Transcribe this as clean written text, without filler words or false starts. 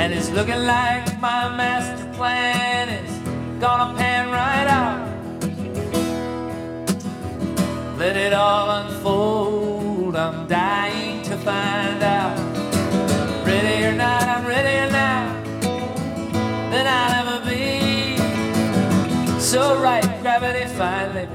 And it's looking like my master plan is gonna pan right out. Let it all unfold, I'm dying to find